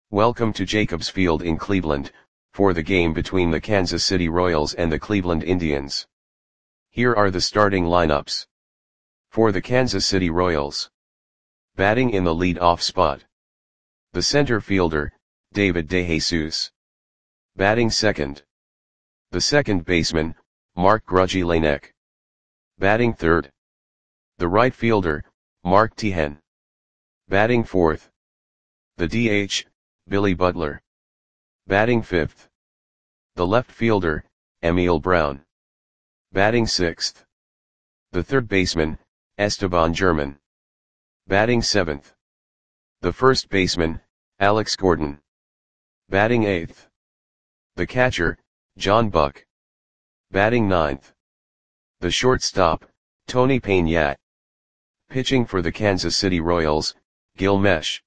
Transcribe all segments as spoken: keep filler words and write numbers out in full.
Welcome to Jacobs Field in Cleveland, for the game between the Kansas City Royals and the Cleveland Indians. Here are the starting lineups. For the Kansas City Royals. Batting in the lead-off spot. The center fielder, David DeJesus. Batting second. The second baseman, Mark Grudzielanek. Batting third. The right fielder, Mark Teahen. Batting fourth. The D H, Billy Butler. Batting fifth. The left fielder, Emil Brown. Batting sixth. The third baseman, Esteban German. Batting seventh. The first baseman, Alex Gordon. Batting eighth. The catcher, John Buck. Batting ninth. The shortstop, Tony Peña. Pitching for the Kansas City Royals, Gil Meche.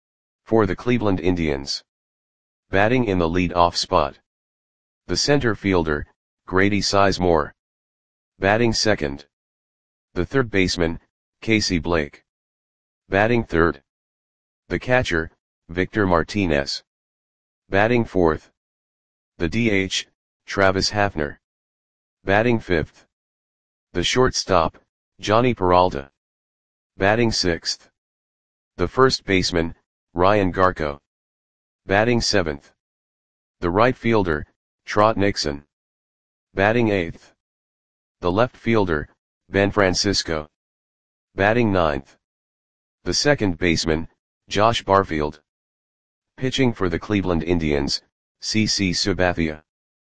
For the Cleveland Indians. Batting in the lead-off spot. The center fielder, Grady Sizemore. Batting second. The third baseman, Casey Blake. Batting third. The catcher, Victor Martinez. Batting fourth. The D H, Travis Hafner. Batting fifth. The shortstop, Johnny Peralta. Batting sixth. The first baseman, Ryan Garko. Batting seventh. The right fielder, Trot Nixon. Batting eighth. The left fielder, Ben Francisco. Batting ninth. The second baseman, Josh Barfield. Pitching for the Cleveland Indians, C C Sabathia.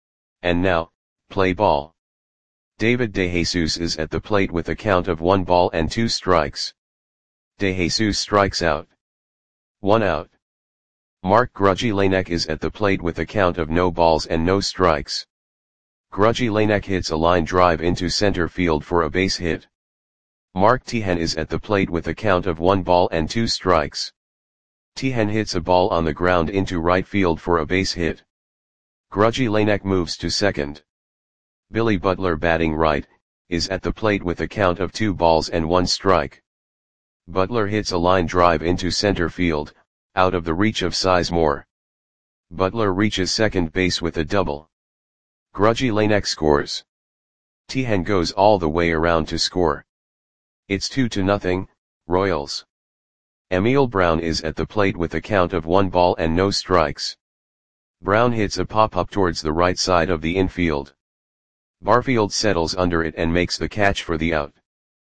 And now, play ball. David DeJesus is at the plate with a count of one ball and two strikes. DeJesus strikes out. One out. Mark Grudzielanek is at the plate with a count of no balls and no strikes. Grudzielanek hits a line drive into center field for a base hit. Mark Teahen is at the plate with a count of one ball and two strikes. Teahen hits a ball on the ground into right field for a base hit. Grudzielanek moves to second. Billy Butler, batting right, is at the plate with a count of two balls and one strike. Butler hits a line drive into center field, out of the reach of Sizemore. Butler reaches second base with a double. Grudzielanek scores. Teahen goes all the way around to score. It's two to nothing, Royals. Emil Brown is at the plate with a count of one ball and no strikes. Brown hits a pop-up towards the right side of the infield. Barfield settles under it and makes the catch for the out.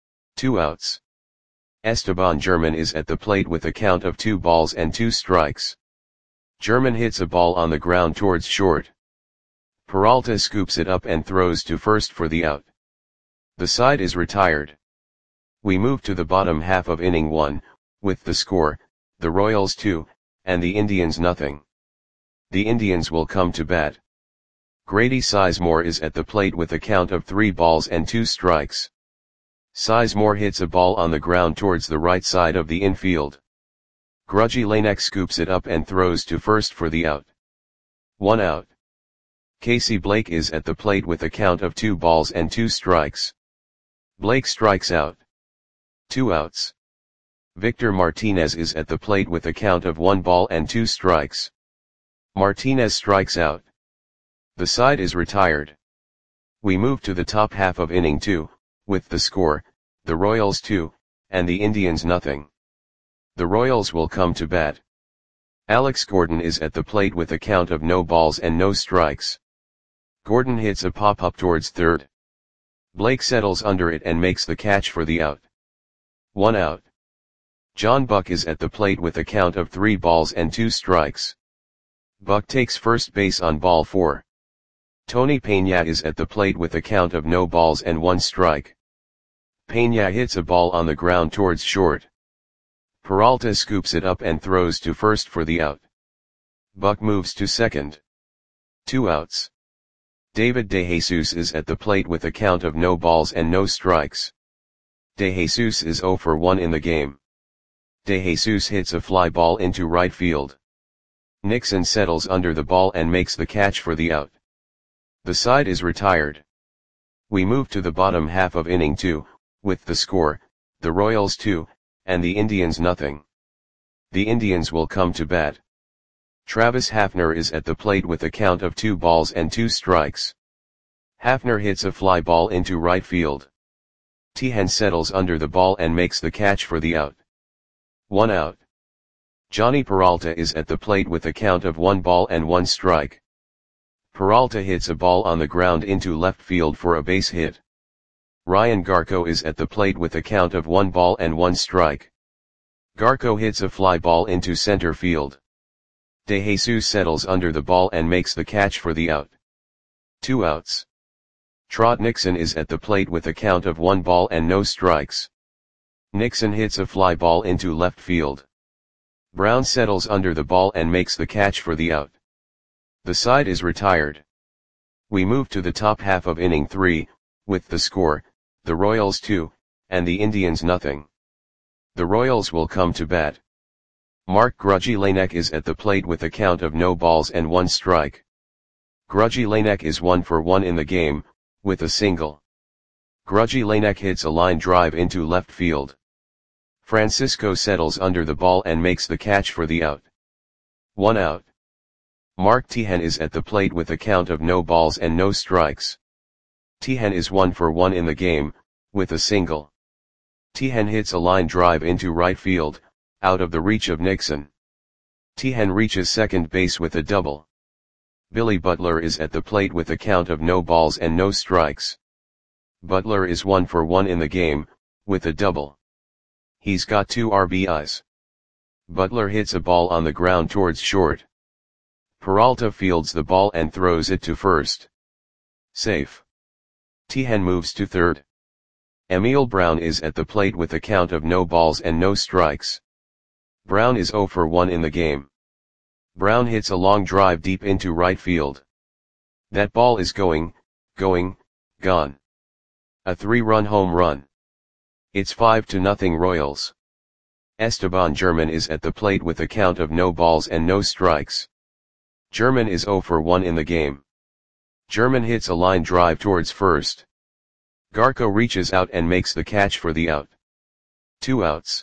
Two outs. Esteban German is at the plate with a count of two balls and two strikes. German hits a ball on the ground towards short. Peralta scoops it up and throws to first for the out. The side is retired. We move to the bottom half of inning one, with the score, the Royals two, and the Indians nothing. The Indians will come to bat. Grady Sizemore is at the plate with a count of three balls and two strikes. Sizemore hits a ball on the ground towards the right side of the infield. Grudzielanek scoops it up and throws to first for the out. One out. Casey Blake is at the plate with a count of two balls and two strikes. Blake strikes out. Two outs. Victor Martinez is at the plate with a count of one ball and two strikes. Martinez strikes out. The side is retired. We move to the top half of inning two, with the score, the Royals two, and the Indians nothing. The Royals will come to bat. Alex Gordon is at the plate with a count of no balls and no strikes. Gordon hits a pop-up towards third. Blake settles under it and makes the catch for the out. One out. John Buck is at the plate with a count of three balls and two strikes. Buck takes first base on ball four. Tony Peña is at the plate with a count of no balls and one strike. Peña hits a ball on the ground towards short. Peralta scoops it up and throws to first for the out. Buck moves to second. Two outs. David DeJesus is at the plate with a count of no balls and no strikes. DeJesus is zero for one in the game. DeJesus hits a fly ball into right field. Nixon settles under the ball and makes the catch for the out. The side is retired. We move to the bottom half of inning two, with the score, the Royals two, and the Indians nothing. The Indians will come to bat. Travis Hafner is at the plate with a count of two balls and two strikes. Hafner hits a fly ball into right field. Tehan settles under the ball and makes the catch for the out. One out. Johnny Peralta is at the plate with a count of one ball and one strike. Peralta hits a ball on the ground into left field for a base hit. Ryan Garco is at the plate with a count of one ball and one strike. Garco hits a fly ball into center field. De Jesus settles under the ball and makes the catch for the out. Two outs. Trot Nixon is at the plate with a count of one ball and no strikes. Nixon hits a fly ball into left field. Brown settles under the ball and makes the catch for the out. The side is retired. We move to the top half of inning three, with the score, the Royals two, and the Indians nothing. The Royals will come to bat. Mark Grudzielanek is at the plate with a count of no balls and one strike. Grudzielanek is one for one in the game, with a single. Grudzielanek hits a line drive into left field. Francisco settles under the ball and makes the catch for the out. One out. Mark Tehan is at the plate with a count of no balls and no strikes. Tehan is one for one in the game, with a single. Tehan hits a line drive into right field, out of the reach of Nixon. Tehan reaches second base with a double. Billy Butler is at the plate with a count of no balls and no strikes. Butler is one for one in the game, with a double. He's got two R B Is. Butler hits a ball on the ground towards short. Peralta fields the ball and throws it to first. Safe. Tehan moves to third. Emil Brown is at the plate with a count of no balls and no strikes. Brown is zero for one in the game. Brown hits a long drive deep into right field. That ball is going, going, gone. A three-run home run. It's five to nothing Royals. Esteban German is at the plate with a count of no balls and no strikes. German is zero for one in the game. German hits a line drive towards first. Garco reaches out and makes the catch for the out. Two outs.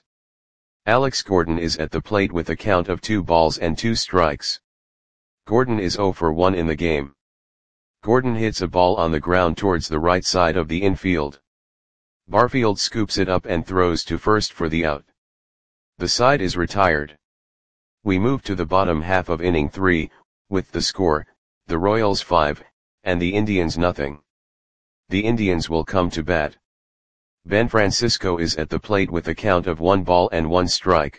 Alex Gordon is at the plate with a count of two balls and two strikes. Gordon is zero for one in the game. Gordon hits a ball on the ground towards the right side of the infield. Barfield scoops it up and throws to first for the out. The side is retired. We move to the bottom half of inning three, with the score, the Royals five, and the Indians nothing. The Indians will come to bat. Ben Francisco is at the plate with a count of one ball and one strike.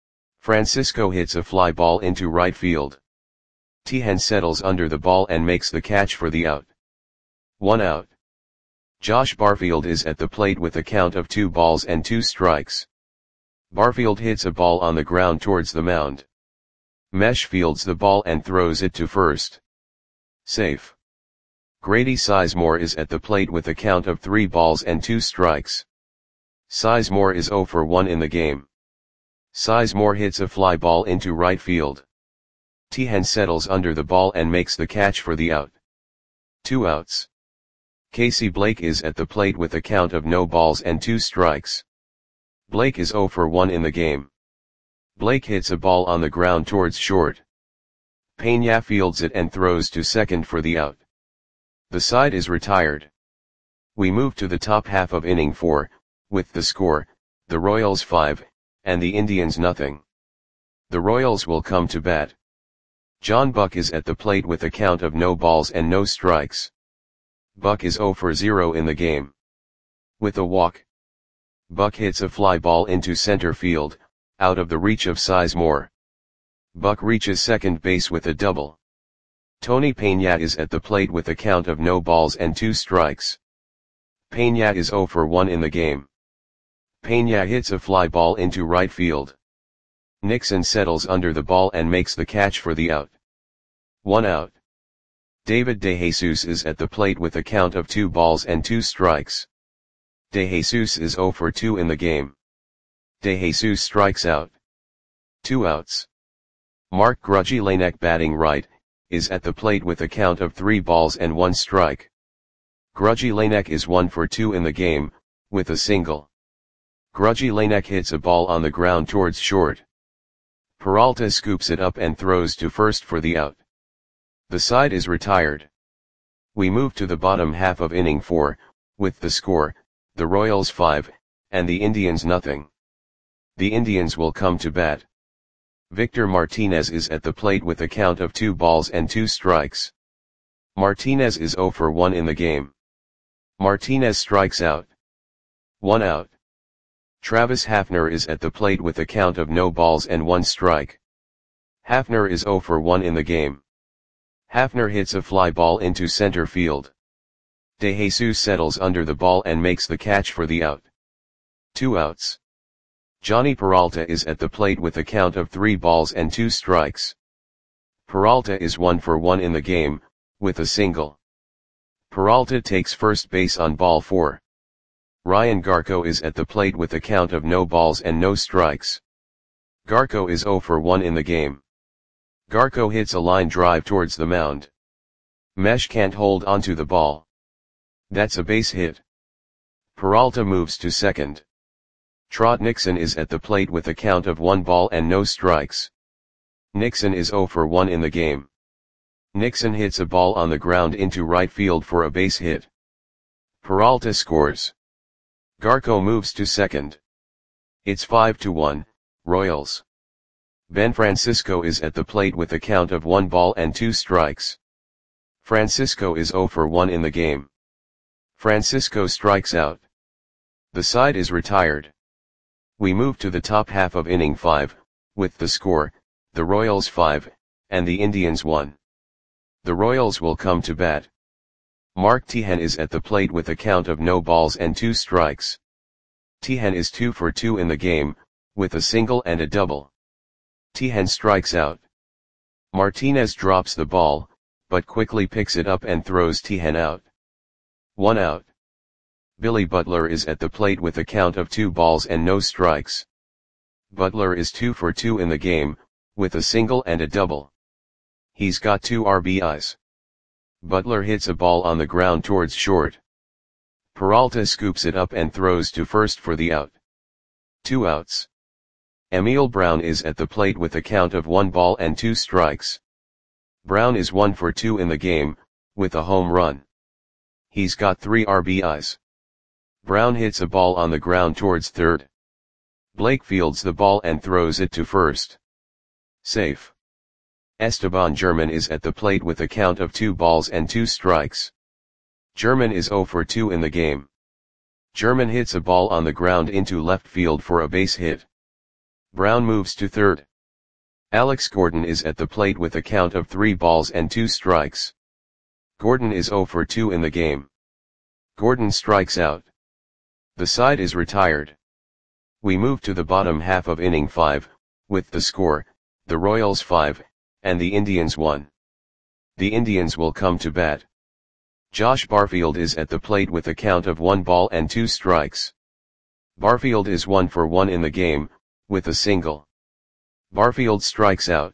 Francisco hits a fly ball into right field. Tehan settles under the ball and makes the catch for the out. One out. Josh Barfield is at the plate with a count of two balls and two strikes. Barfield hits a ball on the ground towards the mound. Mesh fields the ball and throws it to first. Safe. Grady Sizemore is at the plate with a count of three balls and two strikes. Sizemore is zero for one in the game. Sizemore hits a fly ball into right field. Tehan settles under the ball and makes the catch for the out. Two outs. Casey Blake is at the plate with a count of no balls and two strikes. Blake is zero for one in the game. Blake hits a ball on the ground towards short. Peña fields it and throws to second for the out. The side is retired. We move to the top half of inning four, with the score, the Royals five, and the Indians nothing. The Royals will come to bat. John Buck is at the plate with a count of no balls and no strikes. Buck is zero for zero in the game. With a walk. Buck hits a fly ball into center field, out of the reach of Sizemore. Buck reaches second base with a double. Tony Peña is at the plate with a count of no balls and two strikes. Peña is zero for one in the game. Peña hits a fly ball into right field. Nixon settles under the ball and makes the catch for the out. One out. David De Jesus is at the plate with a count of two balls and two strikes. De Jesus is zero for two in the game. De Jesus strikes out. Two outs. Mark Grudzielanek, batting right, is at the plate with a count of three balls and one strike. Grudzielanek is one for two in the game, with a single. Grudzielanek hits a ball on the ground towards short. Peralta scoops it up and throws to first for the out. The side is retired. We move to the bottom half of inning four, with the score, the Royals five, and the Indians nothing. The Indians will come to bat. Victor Martinez is at the plate with a count of two balls and two strikes. Martinez is zero for one in the game. Martinez strikes out. One out. Travis Hafner is at the plate with a count of no balls and one strike. Hafner is zero for one in the game. Hafner hits a fly ball into center field. De Jesus settles under the ball and makes the catch for the out. Two outs. Johnny Peralta is at the plate with a count of three balls and two strikes. Peralta is one for one in the game, with a single. Peralta takes first base on ball four. Ryan Garco is at the plate with a count of no balls and no strikes. Garco is zero for one in the game. Garco hits a line drive towards the mound. Mesh can't hold onto the ball. That's a base hit. Peralta moves to second. Trot Nixon is at the plate with a count of one ball and no strikes. Nixon is zero for one in the game. Nixon hits a ball on the ground into right field for a base hit. Peralta scores. Garco moves to second. It's five to one, Royals. Ben Francisco is at the plate with a count of one ball and two strikes. Francisco is zero for one in the game. Francisco strikes out. The side is retired. We move to the top half of inning five, with the score, the Royals five, and the Indians one. The Royals will come to bat. Mark Teahen is at the plate with a count of no balls and two strikes. Teahen is two for two in the game, with a single and a double. Teahen strikes out. Martinez drops the ball, but quickly picks it up and throws Teahen out. One out. Billy Butler is at the plate with a count of two balls and no strikes. Butler is two for two in the game, with a single and a double. He's got two R B Is. Butler hits a ball on the ground towards short. Peralta scoops it up and throws to first for the out. Two outs. Emil Brown is at the plate with a count of one ball and two strikes. Brown is one for two in the game, with a home run. He's got three R B Is. Brown hits a ball on the ground towards third. Blake fields the ball and throws it to first. Safe. Esteban German is at the plate with a count of two balls and two strikes. German is zero for two in the game. German hits a ball on the ground into left field for a base hit. Brown moves to third. Alex Gordon is at the plate with a count of three balls and two strikes. Gordon is zero for two in the game. Gordon strikes out. The side is retired. We move to the bottom half of inning five, with the score, the Royals five, and the Indians one. The Indians will come to bat. Josh Barfield is at the plate with a count of one ball and two strikes. Barfield is one for one in the game, with a single. Barfield strikes out.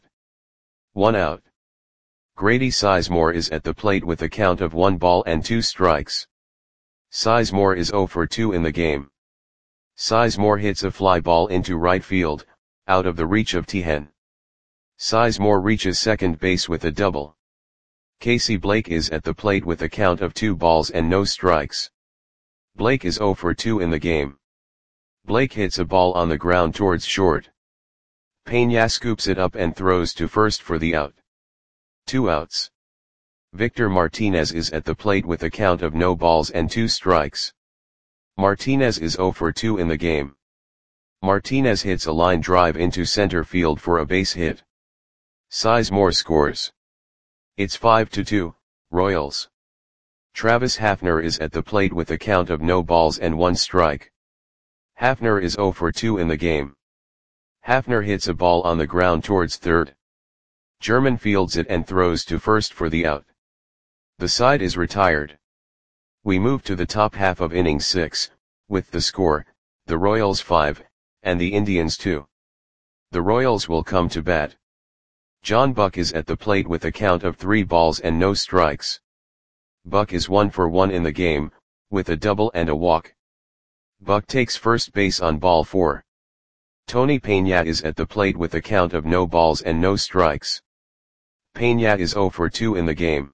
One out. Grady Sizemore is at the plate with a count of one ball and two strikes. Sizemore is zero for two in the game. Sizemore hits a fly ball into right field, out of the reach of Teahen. Sizemore reaches second base with a double. Casey Blake is at the plate with a count of two balls and no strikes. Blake is zero for two in the game. Blake hits a ball on the ground towards short. Peña scoops it up and throws to first for the out. Two outs. Victor Martinez is at the plate with a count of no balls and two strikes. Martinez is zero for two in the game. Martinez hits a line drive into center field for a base hit. Sizemore scores. It's five to two, Royals. Travis Hafner is at the plate with a count of no balls and one strike. Hafner is zero for two in the game. Hafner hits a ball on the ground towards third. German fields it and throws to first for the out. The side is retired. We move to the top half of inning six, with the score, the Royals five, and the Indians two. The Royals will come to bat. John Buck is at the plate with a count of three balls and no strikes. Buck is one for one in the game, with a double and a walk. Buck takes first base on ball four. Tony Peña is at the plate with a count of no balls and no strikes. Peña is zero for two in the game.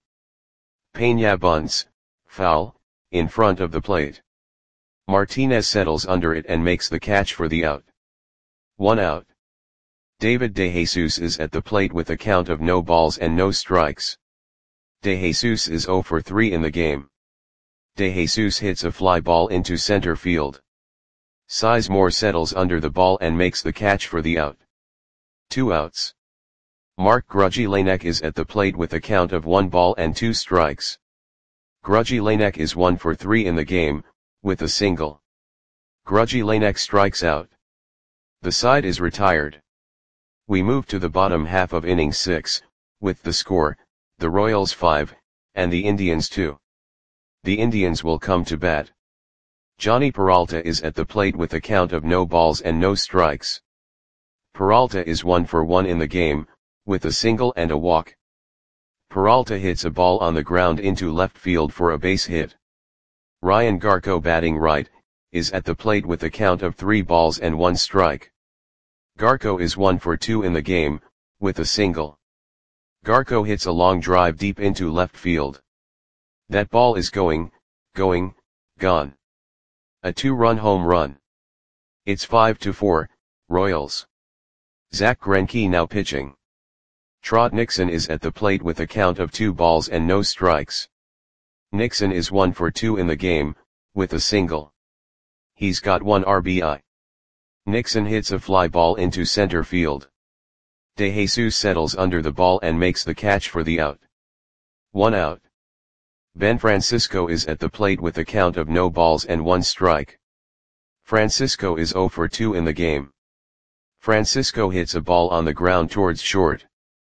Peña bunts, foul, in front of the plate. Martinez settles under it and makes the catch for the out. One out. David DeJesus is at the plate with a count of no balls and no strikes. DeJesus is zero for three in the game. DeJesus hits a fly ball into center field. Sizemore settles under the ball and makes the catch for the out. Two outs. Mark Grudzielanek is at the plate with a count of one ball and two strikes. Grudzielanek is one for three in the game, with a single. Grudzielanek strikes out. The side is retired. We move to the bottom half of inning six, with the score, the Royals five, and the Indians two. The Indians will come to bat. Johnny Peralta is at the plate with a count of no balls and no strikes. Peralta is one for one in the game, with a single and a walk. Peralta hits a ball on the ground into left field for a base hit. Ryan Garko, batting right, is at the plate with a count of three balls and one strike. Garko is one for two in the game, with a single. Garko hits a long drive deep into left field. That ball is going, going, gone. A two-run home run. It's five to four, Royals. Zach Greinke now pitching. Trot Nixon is at the plate with a count of two balls and no strikes. Nixon is one for two in the game, with a single. He's got one R B I. Nixon hits a fly ball into center field. DeJesus settles under the ball and makes the catch for the out. One out. Ben Francisco is at the plate with a count of no balls and one strike. Francisco is zero for two in the game. Francisco hits a ball on the ground towards short.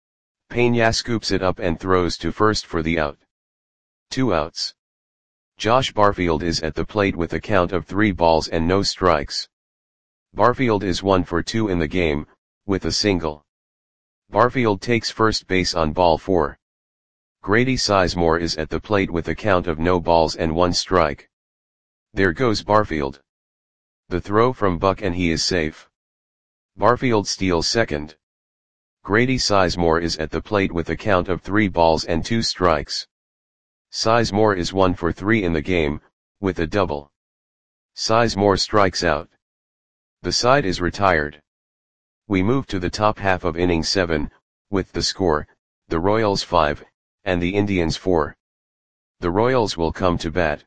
Peña scoops it up and throws to first for the out. Two outs. Josh Barfield is at the plate with a count of three balls and no strikes. Barfield is one for two in the game, with a single. Barfield takes first base on ball four. Grady Sizemore is at the plate with a count of no balls and one strike. There goes Barfield. The throw from Buck and he is safe. Barfield steals second. Grady Sizemore is at the plate with a count of three balls and two strikes. Sizemore is one for three in the game, with a double. Sizemore strikes out. The side is retired. We move to the top half of inning seven, with the score, the Royals five, and the Indians four. The Royals will come to bat.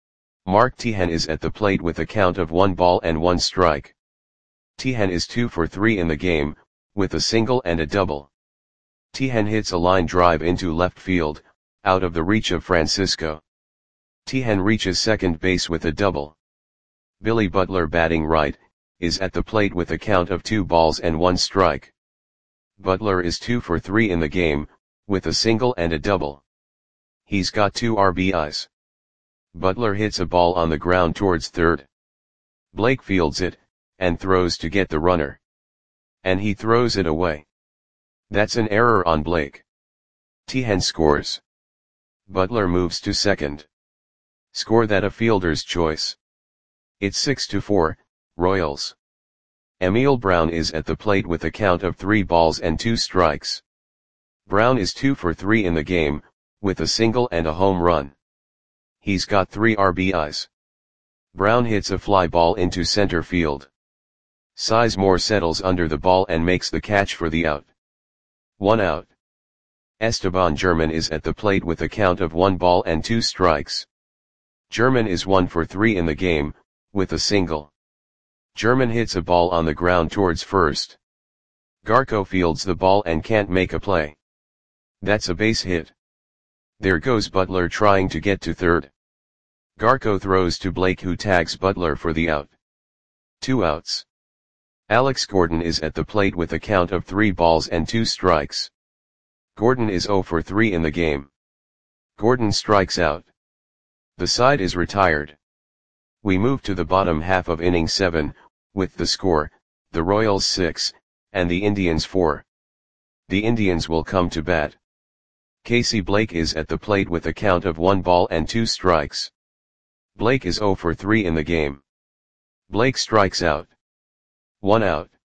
Mark Teahen is at the plate with a count of one ball and one strike. Teahen is two for three in the game, with a single and a double. Teahen hits a line drive into left field, out of the reach of Francisco. Teahen reaches second base with a double. Billy Butler, batting right, is at the plate with a count of two balls and one strike. Butler is two for three in the game, with a single and a double. He's got two R B Is. Butler hits a ball on the ground towards third. Blake fields it, and throws to get the runner. And he throws it away. That's an error on Blake. Teahen scores. Butler moves to second. Score that a fielder's choice. It's six to four, Royals. Emil Brown is at the plate with a count of three balls and two strikes. Brown is two for three in the game, with a single and a home run. He's got three R B Is. Brown hits a fly ball into center field. Sizemore settles under the ball and makes the catch for the out. One out. Esteban German is at the plate with a count of one ball and two strikes. German is one for three in the game, with a single. German hits a ball on the ground towards first. Garko fields the ball and can't make a play. That's a base hit. There goes Butler trying to get to third. Garko throws to Blake, who tags Butler for the out. Two outs. Alex Gordon is at the plate with a count of three balls and two strikes. Gordon is zero for three in the game. Gordon strikes out. The side is retired. We move to the bottom half of inning seven, with the score, the Royals six, and the Indians four. The Indians will come to bat. Casey Blake is at the plate with a count of one ball and two strikes. Blake is zero for three in the game. Blake strikes out. One out.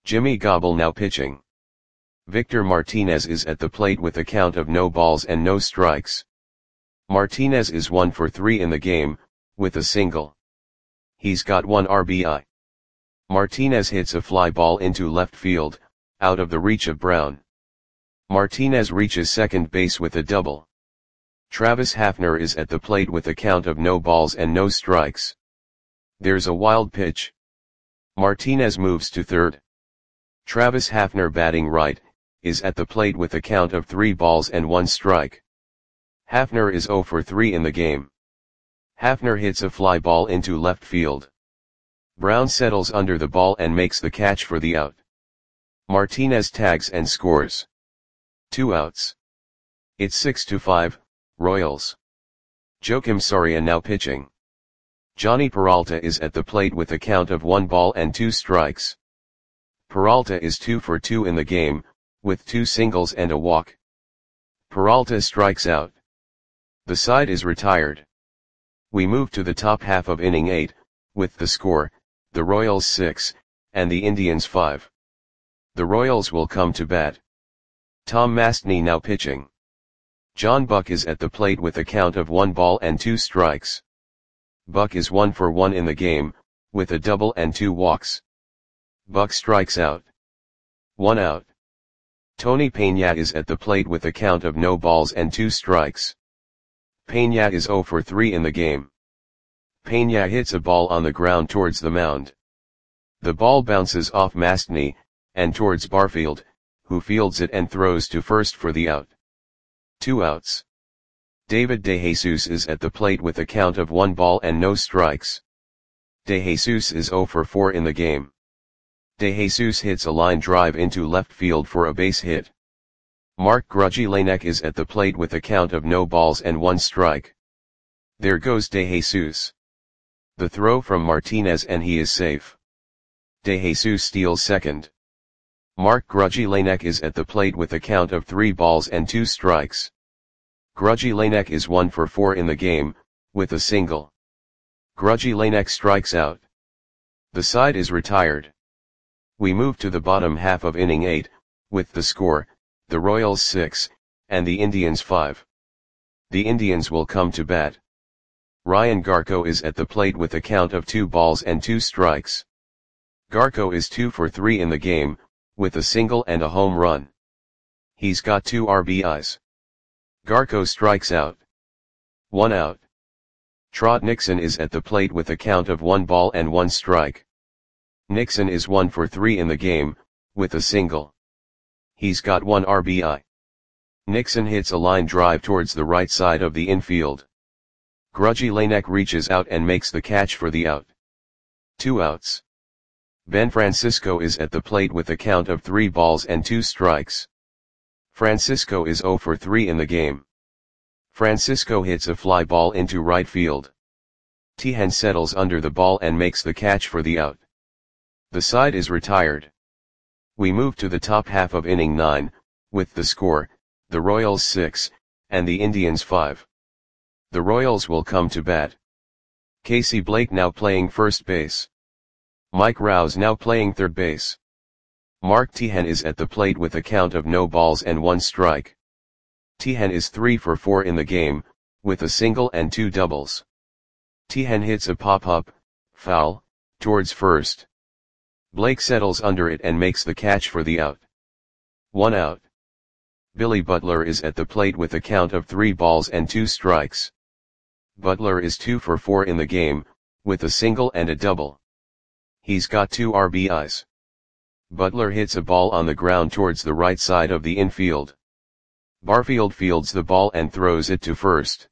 Jimmy Gobble now pitching. Victor Martinez is at the plate with a count of no balls and no strikes. Martinez is one for three in the game, with a single. He's got one R B I. Martinez hits a fly ball into left field, out of the reach of Brown. Martinez reaches second base with a double. Travis Hafner is at the plate with a count of no balls and no strikes. There's a wild pitch. Martinez moves to third. Travis Hafner, batting right, is at the plate with a count of three balls and one strike. Hafner is zero for three in the game. Hafner hits a fly ball into left field. Brown settles under the ball and makes the catch for the out. Martinez tags and scores. Two outs. It's six to five, Royals. Joakim Soria now pitching. Johnny Peralta is at the plate with a count of one ball and two strikes. Peralta is two for two in the game, with two singles and a walk. Peralta strikes out. The side is retired. We move to the top half of inning eight, with the score, the Royals six, and the Indians five. The Royals will come to bat. Tom Mastny now pitching. John Buck is at the plate with a count of one ball and two strikes. Buck is one for one in the game, with a double and two walks. Buck strikes out. One out. Tony Peña is at the plate with a count of no balls and two strikes. Peña is zero for three in the game. Peña hits a ball on the ground towards the mound. The ball bounces off Mastny, and towards Barfield, who fields it and throws to first for the out. Two outs. David DeJesus is at the plate with a count of one ball and no strikes. DeJesus is zero for four in the game. DeJesus hits a line drive into left field for a base hit. Mark Grudzielanek is at the plate with a count of no balls and one strike. There goes DeJesus. The throw from Martinez and he is safe. DeJesus steals second. Mark Grudzielanek is at the plate with a count of three balls and two strikes. Grudzielanek is one for four in the game, with a single. Grudzielanek strikes out. The side is retired. We move to the bottom half of inning eight, with the score, the Royals six, and the Indians five. The Indians will come to bat. Ryan Garko is at the plate with a count of two balls and two strikes. Garko is two for three in the game, with a single and a home run. He's got two R B Is. Garko strikes out. One out. Trot Nixon is at the plate with a count of one ball and one strike. Nixon is one for three in the game, with a single. He's got one R B I. Nixon hits a line drive towards the right side of the infield. Grudzielanek reaches out and makes the catch for the out. Two outs. Ben Francisco is at the plate with a count of three balls and two strikes. Francisco is zero for three in the game. Francisco hits a fly ball into right field. Tejan settles under the ball and makes the catch for the out. The side is retired. We move to the top half of inning nine, with the score, the Royals six, and the Indians five. The Royals will come to bat. Casey Blake now playing first base. Mike Rouse now playing third base. Mark Tejan is at the plate with a count of no balls and one strike. Tejan is three for four in the game, with a single and two doubles. Tejan hits a pop-up, foul, towards first. Blake settles under it and makes the catch for the out. One out. Billy Butler is at the plate with a count of three balls and two strikes. Butler is two for four in the game, with a single and a double. He's got two R B Is. Butler hits a ball on the ground towards the right side of the infield. Barfield fields the ball and throws it to first.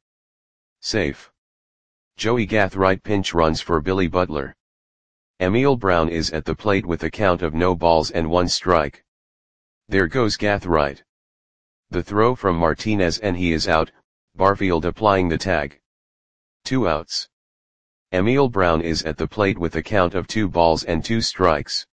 Safe. Joey Gathright pinch runs for Billy Butler. Emil Brown is at the plate with a count of no balls and one strike. There goes Gathright. The throw from Martinez and he is out, Barfield applying the tag. Two outs. Emil Brown is at the plate with a count of two balls and two strikes.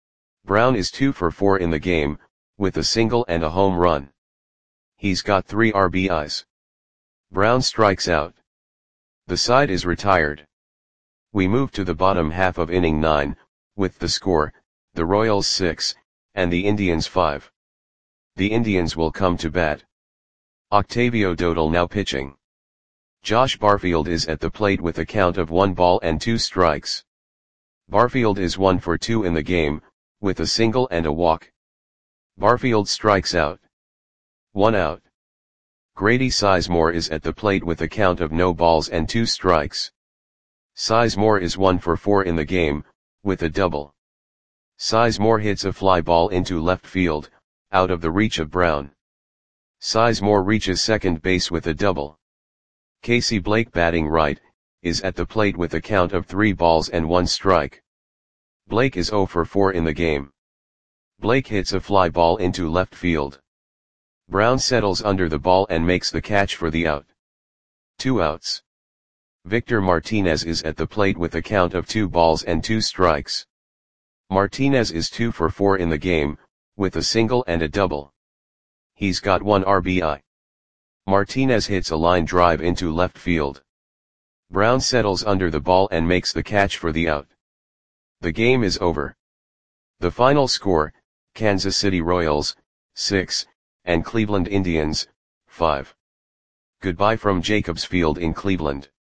Brown is two for four in the game, with a single and a home run. He's got three R B Is. Brown strikes out. The side is retired. We move to the bottom half of inning nine, with the score, the Royals six, and the Indians five. The Indians will come to bat. Octavio Dodal now pitching. Josh Barfield is at the plate with a count of one ball and two strikes. Barfield is one for two in the game, with a single and a walk. Barfield strikes out. One out. Grady Sizemore is at the plate with a count of no balls and two strikes. Sizemore is one for four in the game, with a double. Sizemore hits a fly ball into left field, out of the reach of Brown. Sizemore reaches second base with a double. Casey Blake batting right, is at the plate with a count of three balls and one strike. Blake is zero for four in the game. Blake hits a fly ball into left field. Brown settles under the ball and makes the catch for the out. Two outs. Victor Martinez is at the plate with a count of two balls and two strikes. Martinez is two for four in the game, with a single and a double. He's got one R B I. Martinez hits a line drive into left field. Brown settles under the ball and makes the catch for the out. The game is over. The final score, Kansas City Royals, six, and Cleveland Indians, five. Goodbye from Jacobs Field in Cleveland.